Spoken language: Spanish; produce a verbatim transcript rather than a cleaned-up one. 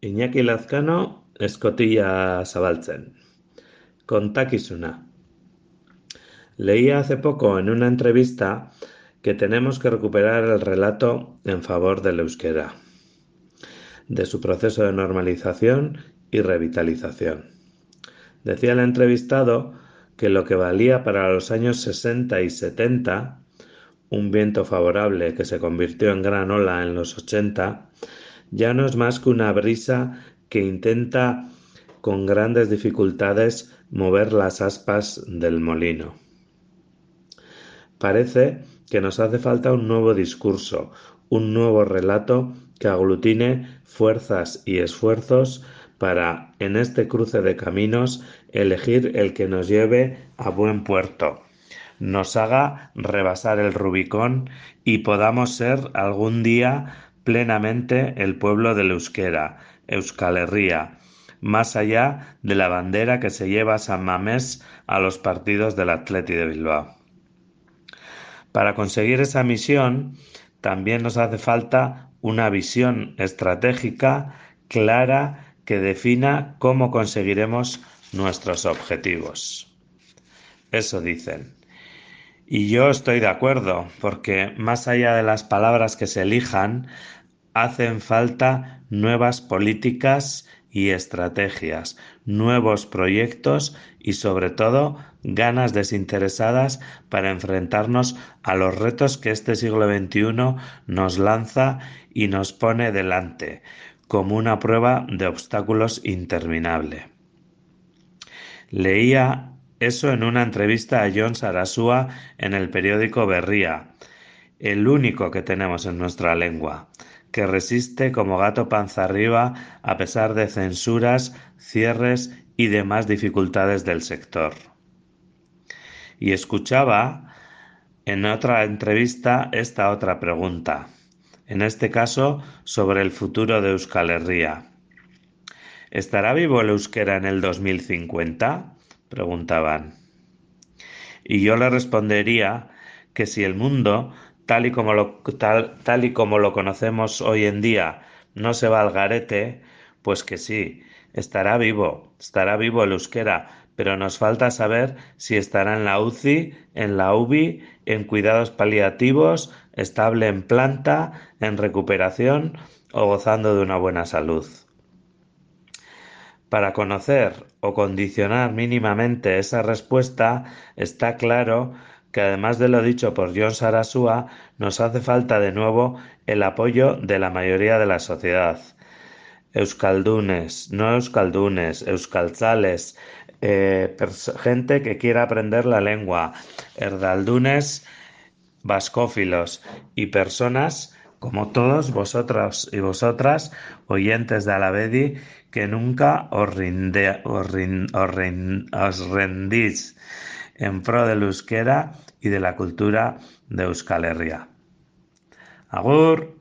Iñaki Lazcano, Escotilla zabaltzen. Kontakizuna. Leía hace poco en una entrevista que tenemos que recuperar el relato en favor del euskera, de su proceso de normalización y revitalización. Decía el entrevistado que lo que valía para los años sesenta y setenta, un viento favorable que se convirtió en gran ola en los ochenta, ya no es más que una brisa que intenta con grandes dificultades mover las aspas del molino. Parece que nos hace falta un nuevo discurso, un nuevo relato que aglutine fuerzas y esfuerzos para, en este cruce de caminos, elegir el que nos lleve a buen puerto, nos haga rebasar el Rubicón y podamos ser algún día plenamente el pueblo del euskera, Euskal Herria, más allá de la bandera que se lleva San Mamés a los partidos del Athletic de Bilbao. Para conseguir esa misión, también nos hace falta una visión estratégica clara que defina cómo conseguiremos nuestros objetivos. Eso dicen. Y yo estoy de acuerdo, porque más allá de las palabras que se elijan, hacen falta nuevas políticas y estrategias, nuevos proyectos y, sobre todo, ganas desinteresadas para enfrentarnos a los retos que este siglo veintiuno nos lanza y nos pone delante, como una prueba de obstáculos interminable. Leía eso en una entrevista a Jon Sarasua en el periódico Berria, el único que tenemos en nuestra lengua, que resiste como gato panza arriba a pesar de censuras, cierres y demás dificultades del sector. Y escuchaba en otra entrevista esta otra pregunta, en este caso sobre el futuro de Euskal Herria. ¿Estará vivo el euskera en el dos mil cincuenta? Preguntaban. Y yo le respondería que si el mundo, tal y como lo, tal, tal y como lo conocemos hoy en día, no se va al garete, pues que sí, estará vivo, estará vivo el euskera, pero nos falta saber si estará en la U C I, en la U B I, en cuidados paliativos, estable en planta, en recuperación o gozando de una buena salud. Para conocer o condicionar mínimamente esa respuesta, está claro que, además de lo dicho por Jon Sarasua, nos hace falta de nuevo el apoyo de la mayoría de la sociedad. Euskaldunes, no euskaldunes, euskaltzales, eh, gente que quiera aprender la lengua, erdaldunes, vascófilos y personas como todos vosotros y vosotras, oyentes de Alavedi, que nunca os, rinde, os, rin, os, rin, os rendís en pro del euskera y de la cultura de Euskal Herria. Agur!